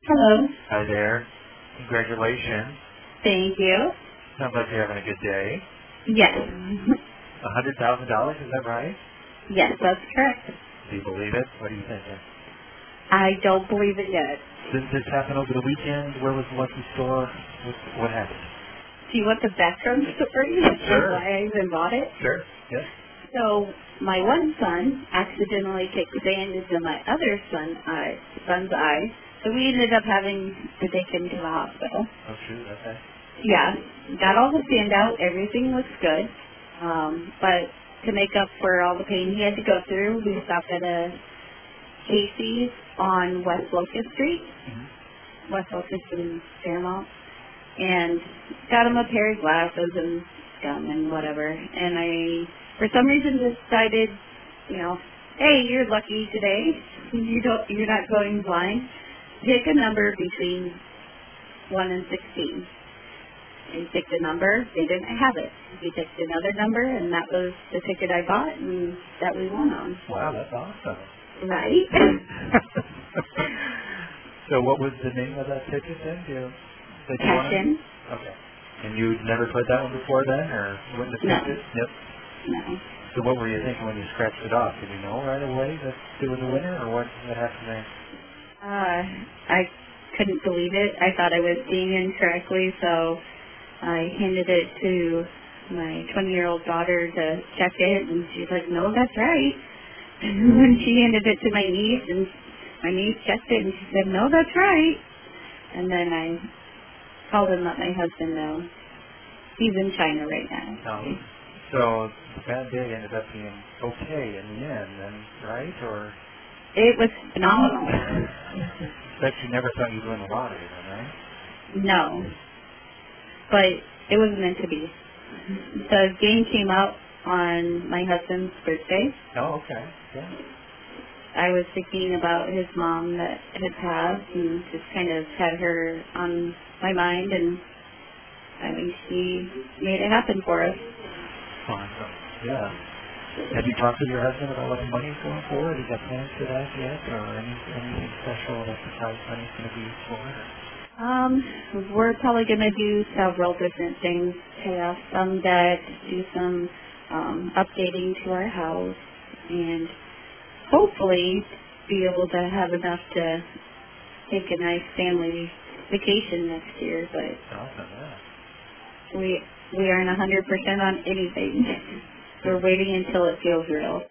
Hello. Hi there. Congratulations. Thank you. Sounds like you're having a good day. Yes. $100,000, is that right? Yes, that's correct. Do you believe it? What are you thinking? I don't believe it yet. Did this happen over the weekend? Where was the lucky store? What happened? Do you want the background story? Sure. Why I even bought it? Sure. Yes. So my one son accidentally kicked the bandage in my other son's eye. So we ended up having to take him to the hospital. Oh, shoot. Okay. Yeah, got all the sand out. Everything looks good. But to make up for all the pain he had to go through, we stopped at a Casey's on West Locust Street, West Locust and Fairmount, and got him a pair of glasses and gum and whatever. And I, for some reason, decided, hey, you're lucky today. You're not going blind. Pick a number between 1 and 16. He picked a number. They didn't have it. He picked another number, and that was the ticket I bought, and that we won on. Wow, that's awesome. Right? So what was the name of that ticket then? That you Cash wanted? in? Okay. And you'd never played that one before then, or wouldn't have No. picked it? Yep. No. So what were you thinking when you scratched it off? Did you know right away that it was a winner, or what happened there? I couldn't believe it. I thought I was seeing incorrectly, so I handed it to my 20-year-old daughter to check it, and she's like, no, that's right. And when she handed it to my niece, and my niece checked it, and she said, no, that's right. And then I called and let my husband know. He's in China right now. So the bad day ended up being okay in the end, then, right? Or It was phenomenal. bet you never thought you'd win the lottery, then, right? No. But it was meant to be. The game came out on my husband's birthday. Oh, okay. Yeah. I was thinking about his mom that had passed and just kind of had her on my mind, and I mean, she made it happen for us. Awesome. Yeah. Have you talked to your husband about what the money's going for? Have you got plans for that yet, or anything special that the prize money's going to be used for? We're probably going to do several different things. Pay off some debt, do some updating to our house, and hopefully be able to have enough to take a nice family vacation next year. But Awesome, yeah. we aren't 100% on anything. We're waiting until it feels real.